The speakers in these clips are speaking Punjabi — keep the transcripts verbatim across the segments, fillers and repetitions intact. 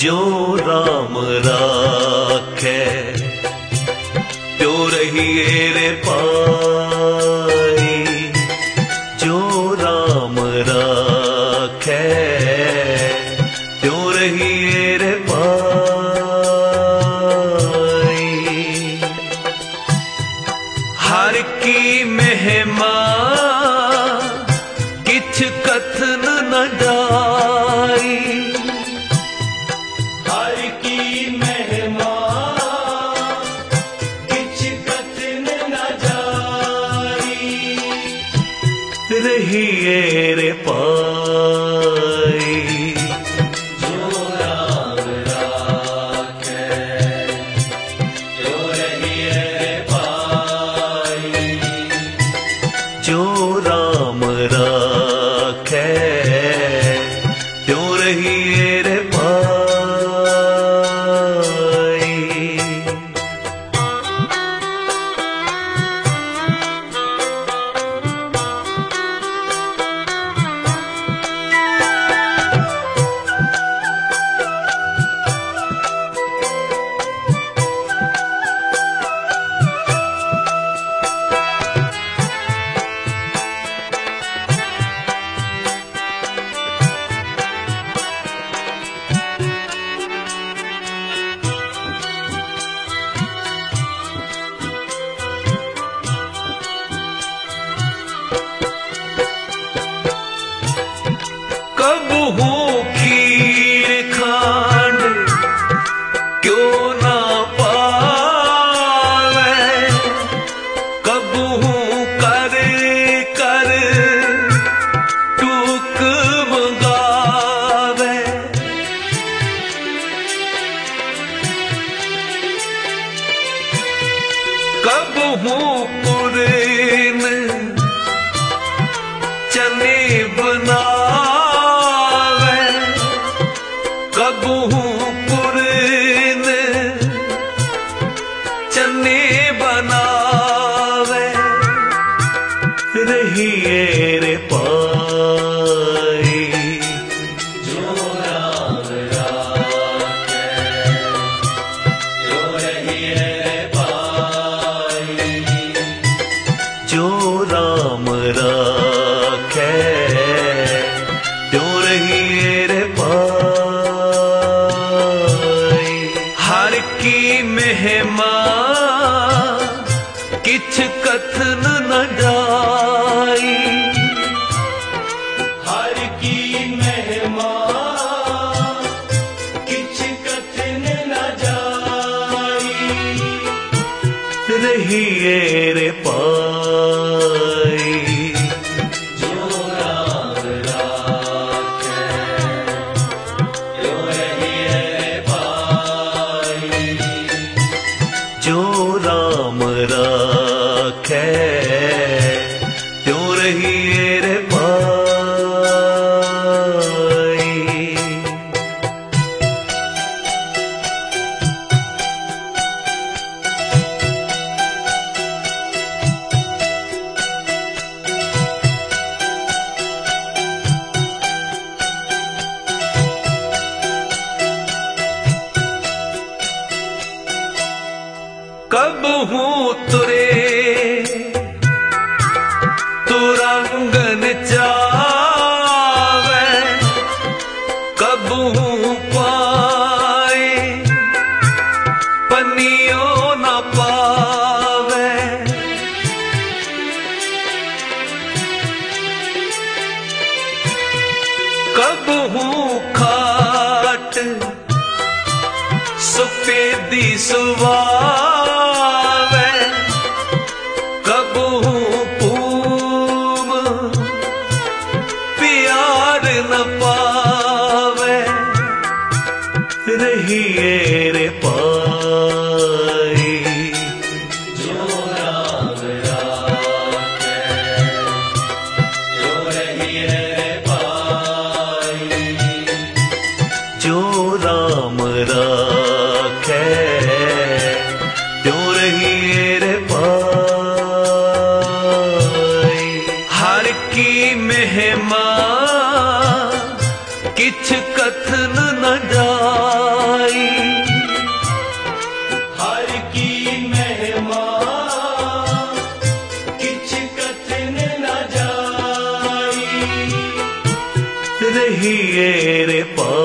जो राम राखे त्यो रहिए रे पाई, जो राम राखे त्यो रहिए रे पाई। हर की महिमा किछ कथन न जाई, हर की महिमा किछ कथन न जाई, रहिए रे पाई। जो राम राखे त्यो रहिए रे पाई, जो राम राखे त्यो रहिए रे पाई। कब हो खीर खांड क्यों ना पावे, कब हूँ कर कर टूक मंगावे। कब हूँ पुरेन चने बनावे, कब हूँ पुरेन चने बनावे, रहिए रे पाई। जो राम राखे त्यो रहिए रे पाई, जो राम राखे त्यो रहिए रे पाई। हर की महिमा किछ कथन न जाई, हर की महिमा किछ कथन न जाई, रहिए रे पाई। जो राम राखे त्यो रहिए रे पाई, जो राम राखे त्यो रहिए रे पाई। कब हूँ तुरे तुरंगन चावे, कब हूँ पाए पनियो न पावे। कब हूँ खाट सफेदी सुवावे, कब हूँ पूम प्यार न पावे, रहिए रे पाई। जो राम राखे त्यो रहिए रे पाई, जो राम राखे त्यो रहिए रे पाई। हर की महिमा किछ कथन न जाई, रहिए रे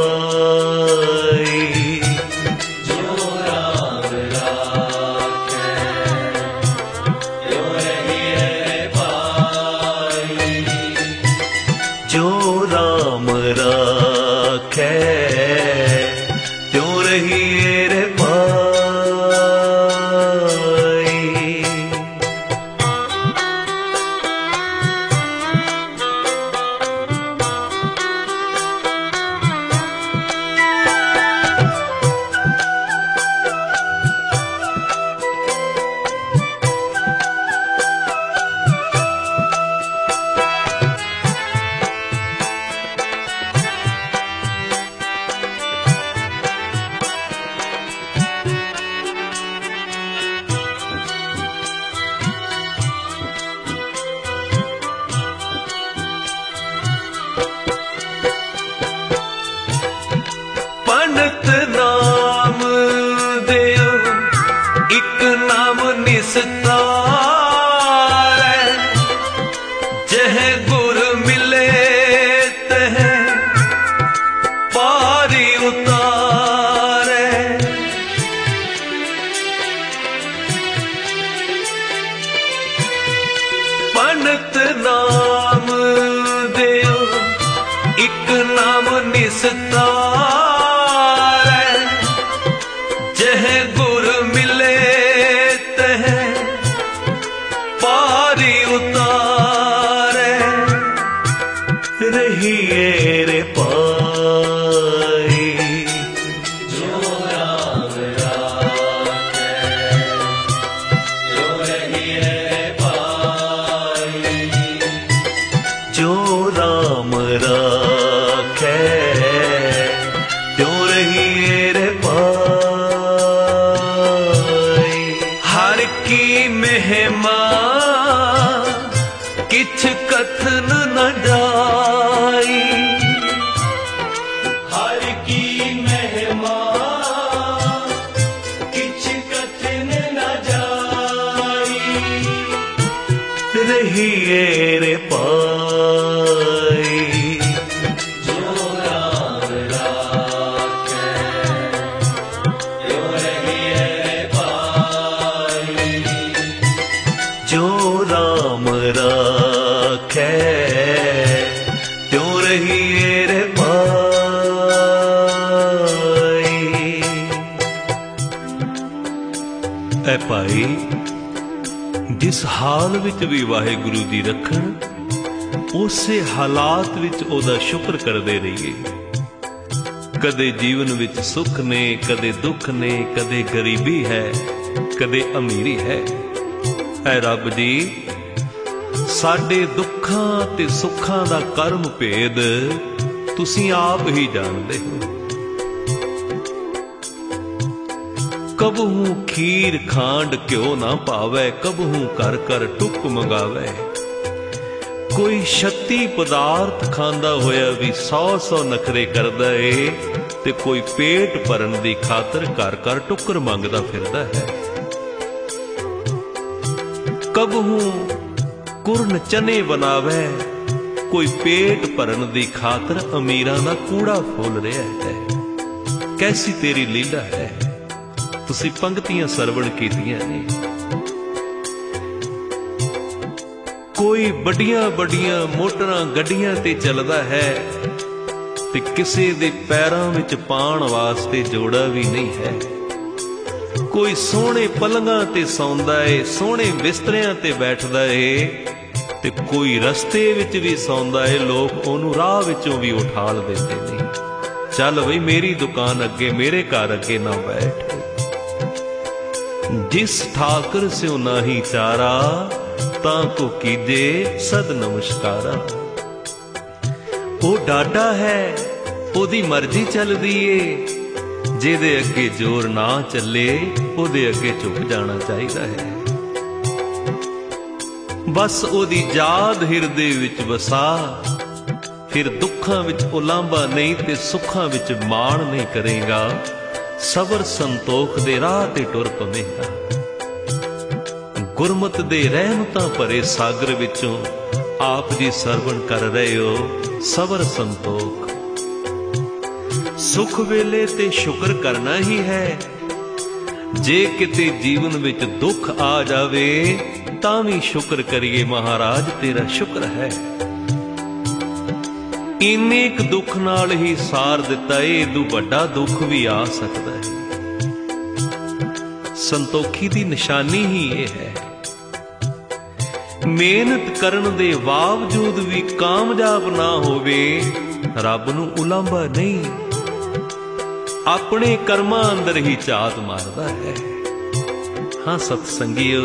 पाई। जो राम राखे त्यों रहिए रे पाई। जो राम राखे त्यों रहिए रे पाई। पंडित नाम देओ एक नाम निस्तारै। जह गुर मिले तह पारी उतारे। पंडित नाम देओ एक नाम निस्तारै। जह गुर मिले तह पारी उतारे। रहिए रे पाई। जो राम राखे त्यों रहिए रे पाई। जो राम राखे त्यों रहिए रे पाई। हर की महिमा किछ कथन न जाई। हर की महिमा किछ कथन न जाई। रहिए रे पाई। जो राम राखे त्यों रहिए रे पाई। जो राम राखे त्यों रहिए रे पाई। ऐ भाई, जिस हाल विच भी वाहिगुरु दी रखण, उसे हालात विच ओदा शुक्र करदे रहिए। कदे जीवन विच सुख ने, कदे दुख ने, कदे गरीबी है, कदे अमीरी है। ऐ रब जी, साडे दुखां ते सुखां दा कर्म भेद तुसीं आप ही जानदे हो। कबहू खीर खांड घ्यो ना पावै, कबहू कर कर टुक मंगावै। कोई शक्ति पदार्थ खांदा होया भी सौ सौ नखरे करदा है, ते कोई पेट भरन दी खातर कर कर टुकर मंगदा फिरदा है। कबहू कुरन चने बनावै, कोई पेट भरन दी खातर अमीरां दा कूड़ा फूल रहा है। कैसी तेरी लीला है, तुसी पंक्तियां सरवण कीतियां ने। कोई बड़ियां बड़ियां मोटरां गड्डियां ते चलदा है, ते किसे दे पैरां विच पाण वास्ते जोड़ा भी नहीं है। कोई सोहणे पलंगां ते सौंदा है, सोहणे बिस्तरियां ते बैठदा है, ते कोई रस्ते विच भी सौंदा है। लोग ओनू राह विचों भी उठाल देंदे ने। चल बई मेरी दुकान अगे, मेरे घर अगे ना बैठ। जिस ठाकर स्यों नाही चारा, तां को कीजे सद नमस्कारा। ओ डाडा है, ओदी मर्जी चलदी ए। जेदे अगे जोर ना चले, ओदे अगे झुक जाना चाहिदा है। बस ओदी जाद हिरदे विच वसा, फिर दुखां विच उलांबा नहीं ते सुखां विच माण नहीं करेगा। सबर संतोख दे राह ते टुर पवेगा। गुरमत दे रहमतां भरे सागर विचों आप जी सरवण कर रहे हो। सबर संतोख ਸੁਖ ਵੇਲੇ ਤੇ ਸ਼ੁਕਰ ਕਰਨਾ ਹੀ ਹੈ। ਜੇ ਕਿਤੇ ਜੀਵਨ ਵਿੱਚ ਦੁੱਖ ਆ ਜਾਵੇ ਤਾਂ ਵੀ ਸ਼ੁਕਰ ਕਰੀਏ, ਮਹਾਰਾਜ ਤੇਰਾ ਸ਼ੁਕਰ ਹੈ। ਇੰਨੇ ਕੁ ਦੁੱਖ ਨਾਲ ਹੀ ਸਾਰ ਦਿੱਤਾ ਏ, ਇਦੋਂ ਵੱਡਾ ਦੁੱਖ ਵੀ ਆ ਸਕਦਾ ਹੈ। ਸੰਤੋਖੀ ਦੀ ਨਿਸ਼ਾਨੀ ਹੀ ਇਹ ਹੈ। ਮਿਹਨਤ ਕਰਨ ਦੇ ਬਾਵਜੂਦ ਵੀ ਕਾਮਯਾਬ ਨਾ ਹੋਵੇ, ਰੱਬ ਨੂੰ ਉਲਾਂਭਾ ਨਹੀਂ, ਆਪਣੇ ਕਰਮਾਂ ਅੰਦਰ ਹੀ ਝਾਤ ਮਾਰਦਾ ਹੈ। ਹਾਂ ਸਤ ਸੰਗੀਓ,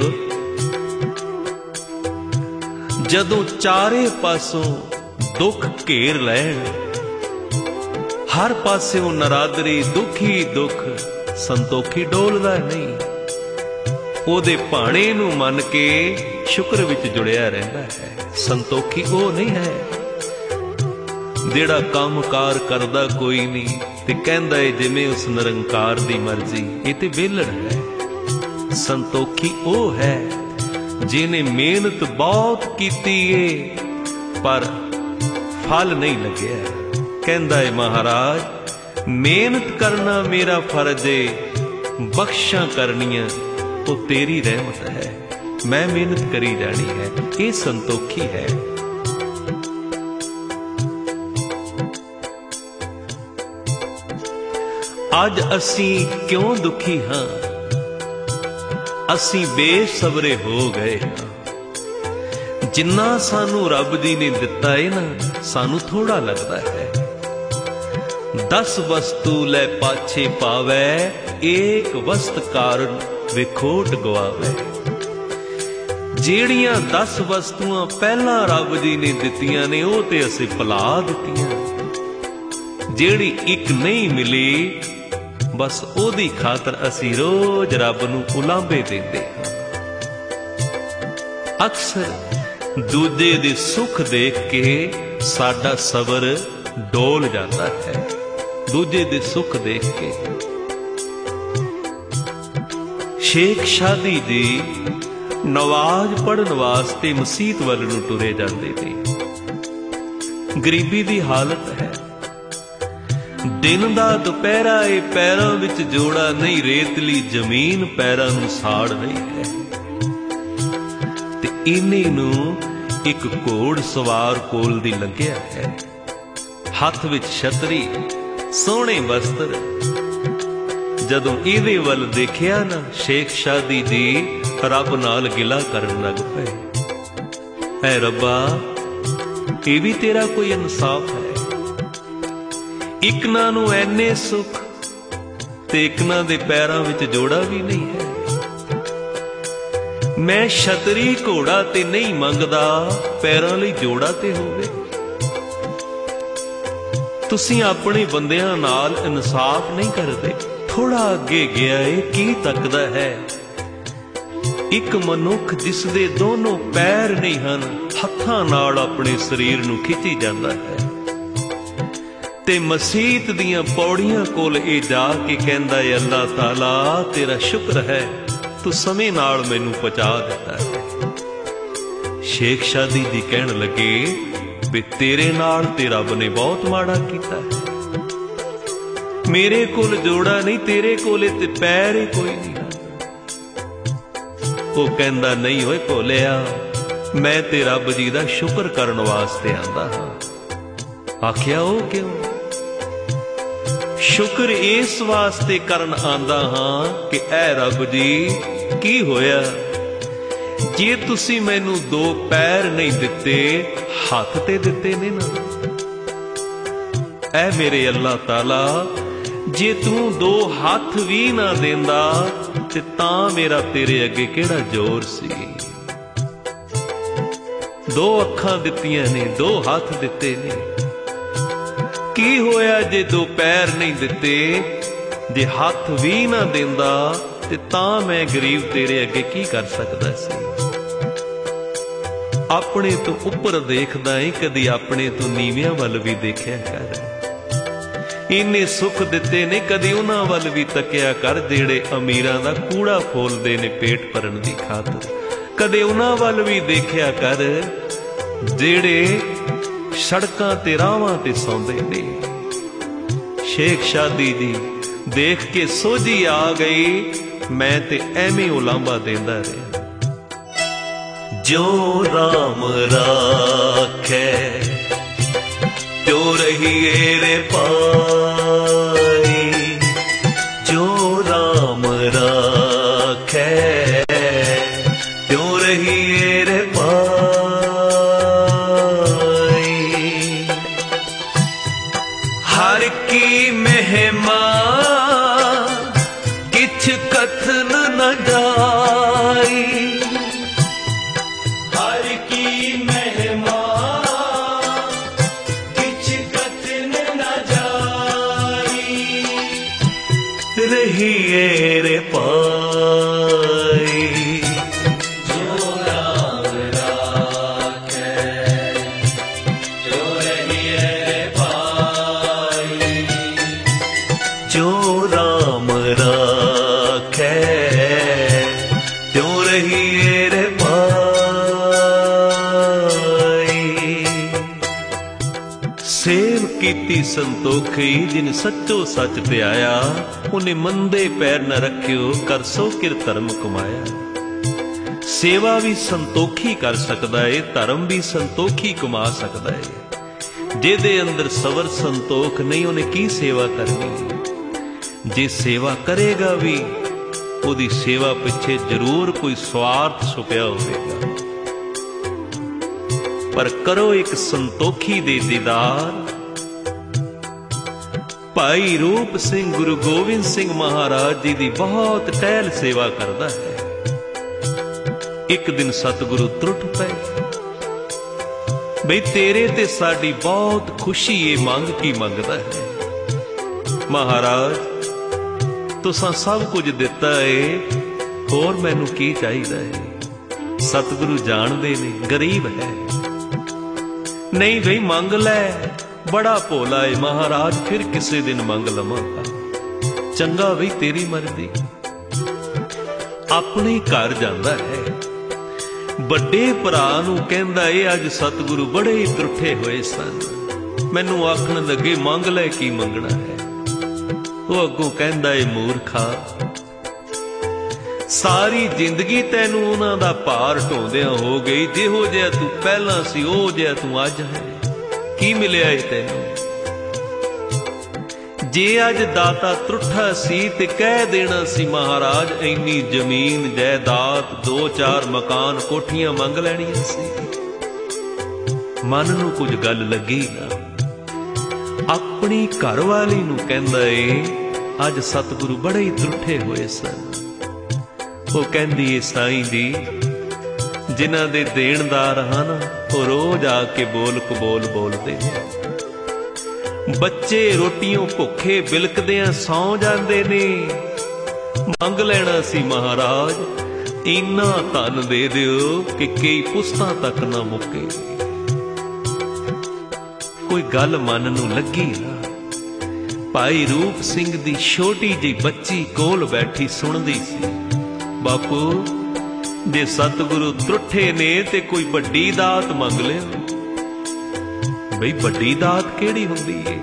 ਜਦੋਂ ਚਾਰੇ ਪਾਸੋਂ ਦੁੱਖ ਘੇਰ ਲੈਣ, ਹਰ ਪਾਸਿਓਂ ਨਰਾਦਰੀ ਦੁੱਖ ਹੀ ਦੁੱਖ, ਸੰਤੋਖੀ ਡੋਲਦਾ ਨਹੀਂ। ਉਹਦੇ ਭਾਣੇ ਨੂੰ ਮੰਨ ਕੇ ਸ਼ੁਕਰ ਵਿੱਚ ਜੁੜਿਆ ਰਹਿੰਦਾ ਹੈ। ਸੰਤੋਖੀ ਉਹ ਨਹੀਂ ਹੈ ਜਿਹੜਾ ਕੰਮਕਾਰ ਕਰਦਾ ਕੋਈ ਨਹੀਂ ਤੇ ਕਹਿੰਦਾ ਏ ਜਿਵੇਂ ਉਸ ਨਿਰੰਕਾਰ ਦੀ ਮਰਜ਼ੀ, ਇਹ ਤੇ ਵਿਹਲੜ ਹੈ। ਸੰਤੋਖੀ ਉਹ ਹੈ ਜਿਹਨੇ ਮਿਹਨਤ ਬਹੁਤ ਕੀਤੀ ਏ ਪਰ ਫਲ ਨਹੀਂ ਲੱਗਿਆ। ਕਹਿੰਦਾ ਏ ਮਹਾਰਾਜ, ਮਿਹਨਤ ਕਰਨਾ ਮੇਰਾ ਫਰਜ਼ ਏ, ਬਖਸ਼ਾਂ ਕਰਨੀਆਂ ਉਹ ਤੇਰੀ ਰਹਿਮਤ ਹੈ। ਮੈਂ ਮਿਹਨਤ ਕਰੀ ਜਾਣੀ ਹੈ, ਇਹ ਸੰਤੋਖੀ ਹੈ। ਅੱਜ ਅਸੀਂ ਕਿਉਂ ਦੁਖੀ ਹਾਂ? ਅਸੀਂ ਬੇਸਬਰੇ ਹੋ ਗਏ ਹਾਂ। ਜਿੰਨਾ ਸਾਨੂੰ ਰੱਬ ਜੀ ਨੇ ਦਿੱਤਾ ਏ ਨਾ, ਸਾਨੂੰ ਥੋੜਾ ਲੱਗਦਾ ਹੈ। ਦਸ ਵਸਤੂ ਲੈ ਪਾਛੇ ਪਾਵੈ, ਏਕ ਵਸਤ ਕਾਰਨ ਵਿਖੋਟ ਗਵਾਵੇ। ਜਿਹੜੀਆਂ ਦਸ ਵਸਤੂਆਂ ਪਹਿਲਾਂ ਰੱਬ ਜੀ ਨੇ ਦਿੱਤੀਆਂ ਨੇ, ਉਹ ਤੇ ਅਸੀਂ ਭੁਲਾ ਦਿੱਤੀਆਂ। ਜਿਹੜੀ ਇੱਕ ਨਹੀਂ ਮਿਲੀ, ਬਸ ਉਹਦੀ ਖਾਤਰ ਅਸੀਂ ਰੋਜ਼ ਰੱਬ ਨੂੰ ਉਲਾਂਭੇ ਦਿੰਦੇ ਹਾਂ। ਅਕਸਰ ਦੂਜੇ ਦੇ ਸੁੱਖ ਦੇਖ ਕੇ ਸਾਡਾ ਸਬਰ ਡੋਲ ਜਾਂਦਾ ਹੈ। ਦੂਜੇ ਦੇ ਸੁੱਖ ਦੇਖ ਕੇ ਸ਼ੇਖ ਸ਼ਾਦੀ ਜੀ ਨਵਾਜ਼ ਪੜ੍ਹਨ ਵਾਸਤੇ ਮਸੀਤ ਵੱਲ ਨੂੰ ਟੁਰੇ ਜਾਂਦੇ ਨੇ। ਗਰੀਬੀ ਦੀ ਹਾਲਤ ਹੈ। ਦਿਨ ਦਾ ਦੁਪਹਿਰਾ ਏ, ਪੈਰਾਂ ਵਿੱਚ ਜੋੜਾ ਨਹੀਂ, ਰੇਤਲੀ ਜ਼ਮੀਨ ਪੈਰਾਂ ਨੂੰ ਸਾੜ ਰਹੀ ਹੈ। ਤੇ ਇੰਨੇ ਨੂੰ ਇੱਕ ਘੋੜ ਸਵਾਰ ਕੋਲ ਦੀ ਲੰਘਿਆ ਹੈ, ਹੱਥ ਵਿੱਚ ਛਤਰੀ, ਸੋਹਣੇ ਵਸਤਰ। ਜਦੋਂ ਇਹਦੇ ਵੱਲ ਦੇਖਿਆ ਨਾ, ਸ਼ੇਖ ਸ਼ਾਦੀ ਜੀ ਰੱਬ ਨਾਲ ਗਿਲਾ ਕਰਨ ਲੱਗ ਪਏ। ਐ ਰੱਬਾ, ਇਹ ਵੀ ਤੇਰਾ ਕੋਈ ਇਨਸਾਫ ਹੈ? ਇਕਨਾਂ ਨੂੰ ਐਨੇ ਸੁੱਖ ਤੇ ਇਕਨਾਂ ਦੇ ਪੈਰਾਂ ਵਿੱਚ ਜੋੜਾ ਵੀ ਨਹੀਂ ਹੈ। ਮੈਂ ਛਤਰੀ ਘੋੜਾ ਤੇ ਨਹੀਂ ਮੰਗਦਾ, ਪੈਰਾਂ ਲਈ ਜੋੜਾ ਤੇ ਹੋਵੇ। ਤੁਸੀਂ ਆਪਣੇ ਬੰਦਿਆਂ ਨਾਲ ਇਨਸਾਫ ਨਹੀਂ ਕਰਦੇ। ਥੋੜਾ ਅੱਗੇ ਗਿਆ ਏ, ਕੀ ਤੱਕਦਾ ਹੈ? ਇੱਕ ਮਨੁੱਖ ਜਿਸ ਦੇ ਦੋਨੋਂ ਪੈਰ ਨਹੀਂ ਹਨ, ਹੱਥਾਂ ਨਾਲ ਆਪਣੇ ਸਰੀਰ ਨੂੰ ਖਿੱਚੀ ਜਾਂਦਾ ਹੈ। ਤੇ ਮਸੀਤ ਦੀਆਂ ਪੌੜੀਆਂ ਕੋਲ ਇਹ ਜਾ ਕੇ ਕਹਿੰਦਾ ਏ, ਅੱਲਾਹ ਤਾਲਾ ਤੇਰਾ ਸ਼ੁਕਰ ਹੈ, ਤੂੰ ਸਮੇਂ ਨਾਲ ਮੈਨੂੰ ਪਹੁੰਚਾ ਦਿੱਤਾ ਹੈ। ਸ਼ੇਖ ਸ਼ਾਦੀ ਜੀ ਕਹਿਣ ਲੱਗੇ ਵੀ ਤੇਰੇ ਨਾਲ ਤੇ ਰੱਬ ਨੇ ਬਹੁਤ ਮਾੜਾ ਕੀਤਾ ਹੈ। ਮੇਰੇ ਕੋਲ ਜੋੜਾ ਨਹੀਂ, ਤੇਰੇ ਕੋਲੇ ਤੇ ਪੈਰ ਹੀ ਕੋਈ ਨਹੀਂ। ਉਹ ਕਹਿੰਦਾ, ਨਹੀਂ ਓਏ ਭੋਲਿਆ, ਮੈਂ ਤੇ ਰੱਬ ਜੀ ਦਾ ਸ਼ੁਕਰ ਕਰਨ ਵਾਸਤੇ ਆਂਦਾ ਹਾਂ। ਆਖਿਆ, ਉਹ ਕਿਉਂ? ਸ਼ੁਕਰ ਇਸ ਵਾਸਤੇ ਕਰਨ ਆਂਦਾ ਹਾਂ ਕਿ ਐ ਰੱਬ ਜੀ, ਕੀ ਹੋਇਆ ਜੇ ਤੁਸੀਂ ਮੈਨੂੰ ਦੋ ਪੈਰ ਨਹੀਂ ਦਿੱਤੇ, ਹੱਥ ਤੇ ਦਿੱਤੇ ਨੇ ਨਾ। ਐ ਮੇਰੇ ਅੱਲਾਹ ਤਾਲਾ, ਜੇ ਤੂੰ ਦੋ ਹੱਥ ਵੀ ਨਾ ਦਿੰਦਾ ਤੇ ਤਾਂ ਮੇਰਾ ਤੇਰੇ ਅੱਗੇ ਕਿਹੜਾ ਜ਼ੋਰ ਸੀ। ਦੋ ਅੱਖਾਂ ਦਿੱਤੀਆਂ ਨੇ, ਦੋ ਹੱਥ ਦਿੱਤੇ ਨੇ, ਕੀ ਹੋਇਆ ਜੇ ਦੋ ਪੈਰ ਨਹੀਂ ਦਿੱਤੇ? ਜੇ ਹੱਥ ਵੀ ਨਾ ਦਿੰਦਾ ਤੇ ਤਾਂ ਮੈਂ ਗਰੀਬ ਤੇਰੇ ਅੱਗੇ ਕੀ ਕਰ ਸਕਦਾ ਸੀ। ਆਪਣੇ ਤੋਂ ਉੱਪਰ ਦੇਖਦਾ ਏ, ਕਦੀ ਆਪਣੇ ਤੋਂ ਨੀਵਿਆਂ ਵੱਲ ਵੀ ਦੇਖਿਆ ਕਰ। ਇੰਨੇ ਸੁੱਖ ਦਿੱਤੇ ਨੇ, ਕਦੀ ਉਹਨਾਂ ਵੱਲ ਵੀ ਤੱਕਿਆ ਕਰ ਜਿਹੜੇ ਅਮੀਰਾਂ ਦਾ ਕੂੜਾ ਫੋਲਦੇ ਨੇ ਪੇਟ ਭਰਨ ਦੀ ਖਾਤਰ। ਕਦੇ ਉਹਨਾਂ ਵੱਲ ਵੀ ਦੇਖਿਆ ਕਰ ਜਿਹੜੇ ਸੜਕਾਂ ਤੇ ਰਾਹਾਂ ਤੇ ਸੌਂਦੇ ਨੇ। शेख शादी जी देख के सोझी आ गई, मैं ते एवें उलांबा देंदा रहा। जो राम राखे जो रहिए रे पाई, जो राम राखे जो रहिए रे पाई। हर की महिमा किछ कथन न जाई, हर की महिमा किछ कथन न जाई। रहिए रे पाई, जो राम राखे जो रहिए रे पाई। जो राम राखे जो रहिए रे पाई। सेव कीती संतोखी जिन सच्चो सच प्याया, उन्हें मंदे पैर न रखियो कर सो किर धर्म कमाया। सेवा भी संतोखी कर सकदा है, धर्म भी संतोखी कमा सकदा है। ਜਿਹਦੇ ਅੰਦਰ ਸਬਰ ਸੰਤੋਖ नहीं ਉਹਨੇ ਕੀ सेवा करनी। ਜੇ सेवा करेगा भी ਉਹਦੀ सेवा ਪਿੱਛੇ ਜ਼ਰੂਰ ਕੋਈ ਸਵਾਰਥ ਛੁਪਿਆ ਹੋਵੇਗਾ। ਪਰ ਕਰੋ ਇੱਕ ਸੰਤੋਖੀ ਦੇ ਦੀਦਾਰ। ਭਾਈ ਰੂਪ ਸਿੰਘ ਗੁਰੂ ਗੋਬਿੰਦ ਸਿੰਘ ਮਹਾਰਾਜ ਜੀ ਦੀ ਬਹੁਤ ਟਹਿਲ ਸੇਵਾ ਕਰਦਾ ਹੈ। ਇੱਕ ਦਿਨ ਸਤਿਗੁਰੂ ਤਰੁੱਠ ਪਏ, ਬਈ ਤੇਰੇ ਤੇ ਸਾਡੀ ਬਹੁਤ ਖੁਸ਼ੀ ਏ, ਮੰਗ ਕੀ ਮੰਗਦਾ ਹੈ। ਮਹਾਰਾਜ ਤੁਸਾਂ ਸਭ ਕੁਝ ਦਿੱਤਾ ਏ, ਹੋਰ ਮੈਨੂੰ ਕੀ ਚਾਹੀਦਾ ਹੈ। ਸਤਿਗੁਰੂ ਜਾਣਦੇ ਨੇ ਗਰੀਬ ਹੈ। ਨਹੀਂ ਬਈ ਮੰਗ ਲੈ, ਬੜਾ ਭੋਲਾ ਏ ਮਹਾਰਾਜ, ਫਿਰ ਕਿਸੇ ਦਿਨ ਮੰਗ ਲਵਾਂਗਾ। ਚੰਗਾ ਬਈ ਤੇਰੀ ਮਰਜ਼ੀ। ਆਪਣੇ ਘਰ ਜਾਂਦਾ ਹੈ, ਵੱਡੇ ਭਰਾ ਨੂੰ ਕਹਿੰਦਾ ਏ ਅੱਜ ਸਤਿਗੁਰੂ ਬੜੇ ਹੀ ਤਰੁੱਠੇ ਹੋਏ ਸਨ, ਮੈਨੂੰ ਆਖਣ ਲੱਗੇ ਮੰਗ ਲੈ ਕੀ ਮੰਗਣਾ ਹੈ। ਉਹ ਅੱਗੋਂ ਕਹਿੰਦਾ ਏ ਮੂਰਖਾ, ਸਾਰੀ ਜ਼ਿੰਦਗੀ ਤੈਨੂੰ ਉਹਨਾਂ ਦਾ ਭਾਰ ਢੋਂਦਿਆਂ ਹੋ ਗਈ। ਜਿਹੋ ਜਿਹਾ ਤੂੰ ਪਹਿਲਾਂ ਸੀ ਉਹ ਜਿਹਾ ਤੂੰ ਅੱਜ ਹੈ, ਕੀ ਮਿਲਿਆ ਏ ਤੈਨੂੰ। ਜੇ ਅੱਜ ਦਾਤਾ ਤਰੁੱਠਾ ਸੀ ਤੇ ਕਹਿ ਦੇਣਾ ਸੀ ਮਹਾਰਾਜ ਇੰਨੀ ਜ਼ਮੀਨ ਜਾਇਦਾਦ, ਦੋ ਚਾਰ ਮਕਾਨ ਕੋਠੀਆਂ ਮੰਗ ਲੈਣੀਆਂ ਸੀ। ਮਨ ਨੂੰ ਕੁਝ ਗੱਲ ਲੱਗੀ ਨਾ। ਆਪਣੀ ਘਰਵਾਲੀ ਨੂੰ ਕਹਿੰਦਾ ਏ ਅੱਜ ਸਤਿਗੁਰੂ ਬੜੇ ਹੀ ਤਰੁੱਠੇ ਹੋਏ ਸਨ। ਉਹ ਕਹਿੰਦੀ ਏ ਸਾਈਂ ਜੀ, ਜਿਨ੍ਹਾਂ ਦੇ ਦੇਣਦਾਰ ਹਨ ਉਹ ਰੋਜ਼ ਆ ਕੇ ਬੋਲ ਕਬੋਲ ਬੋਲਦੇ। ਬੱਚੇ ਰੋਟੀਆਂ ਭੁੱਖੇ ਬਿਲਕਦਿਆਂ ਸੌਂ ਜਾਂਦੇ ਨੇ। ਮੰਗ ਲੈਣਾ ਸੀ ਮਹਾਰਾਜ ਇੰਨਾ ਧਨ ਦੇ ਦਿਓ ਕਿ ਕਈ ਪੁਸਤਾਂ ਤੱਕ ਨਾ ਮੁੱਕੇ। ਕੋਈ ਗੱਲ ਮਨ ਨੂੰ ਲੱਗੀ ਨਾ। ਭਾਈ ਰੂਪ ਸਿੰਘ ਦੀ ਛੋਟੀ ਜਿਹੀ ਬੱਚੀ ਕੋਲ ਬੈਠੀ ਸੁਣਦੀ ਸੀ। ਬਾਪੂ ਜੇ ਸਤਿਗੁਰੂ ਤਰੁੱਠੇ ਨੇ ਤੇ ਕੋਈ ਵੱਡੀ ਦਾਤ ਮੰਗ ਲਿਓ। ਬਈ ਵੱਡੀ ਦਾਤ ਕਿਹੜੀ ਹੁੰਦੀ ਏ।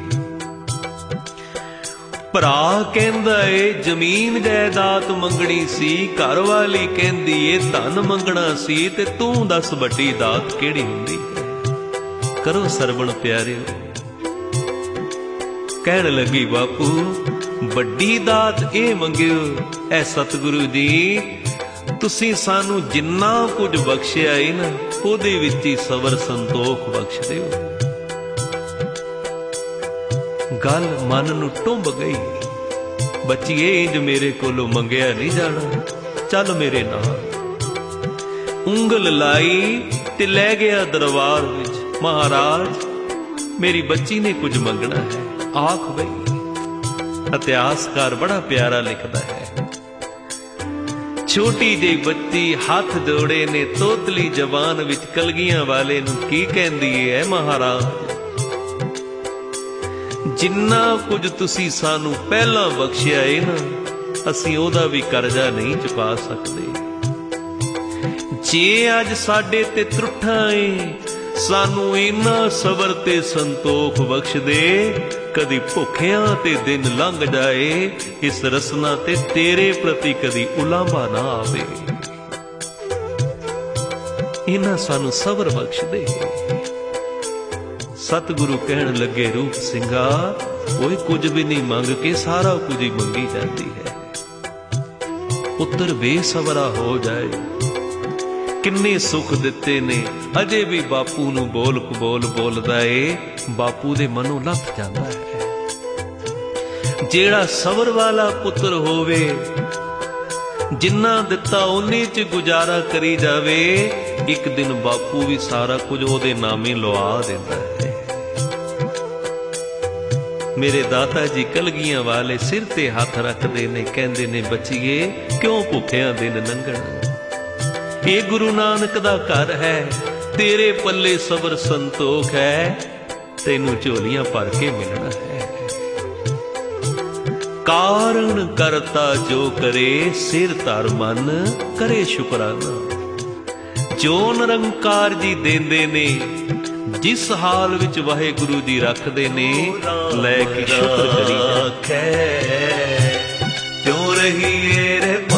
ਭਰਾ ਕਹਿੰਦਾ ਏ ਜ਼ਮੀਨ ਜਾਇਦਾਦ ਮੰਗਣੀ ਸੀ, ਘਰ ਵਾਲੀ ਕਹਿੰਦੀ ਏ ਧਨ ਮੰਗਣਾ ਸੀ, ਤੇ ਤੂੰ ਦੱਸ ਵੱਡੀ ਦਾਤ ਕਿਹੜੀ ਹੁੰਦੀ ਹੈ। ਕਰੋ ਸਰਵਣ ਪਿਆਰਿਓ। ਕਹਿਣ ਲੱਗੀ ਬਾਪੂ ਵੱਡੀ ਦਾਤ ਇਹ ਮੰਗਿਓ, ਐ ਸਤਿਗੁਰੂ ਜੀ ਤੁਸੀਂ ਸਾਨੂੰ ਜਿੰਨਾ ਕੁਝ ਬਖਸ਼ਿਆ ਏ ਨਾ ਉਹਦੇ ਵਿੱਚ ਹੀ ਸਬਰ ਸੰਤੋਖ ਬਖਸ਼ ਦਿਓ। ਗੱਲ ਮਨ ਨੂੰ ਟੁੰਬ ਗਈ। ਬੱਚੀਏ ਇੰਜ ਮੇਰੇ ਕੋਲੋਂ ਮੰਗਿਆ ਨਹੀਂ ਜਾਣਾ, ਚੱਲ ਮੇਰੇ ਨਾਲ। ਉਂਗਲ ਲਾਈ ਤੇ ਲੈ ਗਿਆ ਦਰਬਾਰ ਵਿੱਚ। ਮਹਾਰਾਜ ਮੇਰੀ ਬੱਚੀ ਨੇ ਕੁਝ ਮੰਗਣਾ ਹੈ, ਆਖ ਬਈ। ਇਤਿਹਾਸਕਾਰ ਬੜਾ ਪਿਆਰਾ ਲਿਖਦਾ ਹੈ, ਛੋਟੀ ਜਿਹੀ ਬੱਚੀ ਹੱਥ ਜੋੜੇ ਨੇ ਤੋਤਲੀ ਜ਼ਬਾਨ ਵਿੱਚ ਕਲਗੀਆਂ ਵਾਲੇ ਨੂੰ ਕੀ ਕਹਿੰਦੀ ਏ, ਮਹਾਰਾਜ ਜਿੰਨਾ ਕੁਝ ਤੁਸੀਂ ਸਾਨੂੰ ਪਹਿਲਾਂ ਬਖਸ਼ਿਆ ਏ ਨਾ, ਅਸੀਂ ਉਹਦਾ ਵੀ ਕਰਜ਼ਾ ਨਹੀਂ ਚੁਕਾ ਸਕਦੇ। ਜੇ ਅੱਜ ਸਾਡੇ ਤੇ ਤਰੁੱਠਾ ਏ, ਸਾਨੂੰ ਇੰਨਾ ਸਬਰ ਤੇ ਸੰਤੋਖ ਬਖਸ਼ ਦੇ कदी भुखियां ते दिन लंघ जाए, इस रसना ते तेरे प्रति कदी उलांभा ना आवे। इन्हां सानू सबर बख्श दे। सतगुरु कहण लगे रूप सिंघा, कोई कुछ भी नहीं मंग के सारा कुछ ही मंगी जाती है। पुत्र बेसबरा हो जाए, किन्ने सुख दिते ने, अजे भी बापू नू बोल कबोल बोलदा ए, बापू दे मनों लथ जांदा है। जेड़ा सबर वाला पुत्र होवे, जिन्ना दिता उन्नी च गुजारा करी जावे, एक दिन बापू भी सारा कुछ ओदे नामे लवा दिंदा है। मेरे दाता जी कलगियां वाले सिर ते हथ रखदे ने, कहंदे ने बच्चीए क्यों भुखियां दिन लंघण। ये गुरु नानक दा घर है, तेरे पल्ले सबर संतोख है, तेनू झोलियां भर के मिलना है। कारण करता जो करे, सिर धर मन करे शुकराना। जो निरंकार जी देंदे ने, जिस हाल विच वाहेगुरु जी रखदे ने, लै के शुक्र करी जा। क्यों रही रे